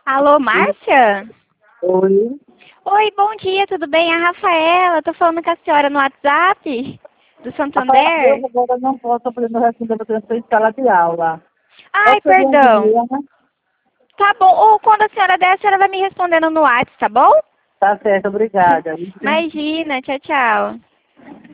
Alô, Márcia? Oi. Oi, bom dia, tudo bem? A Rafaela, tô falando com a senhora no WhatsApp do Rafael, eu Santander. agora não posso aprender responder porque eu estou em sala de aula. Ai, Posso pedir um perdão. dia? Tá bom, ou quando a senhora der, a senhora vai me respondendo no WhatsApp, tá bom? Tá certo, obrigada. Imagina, tchau, tchau.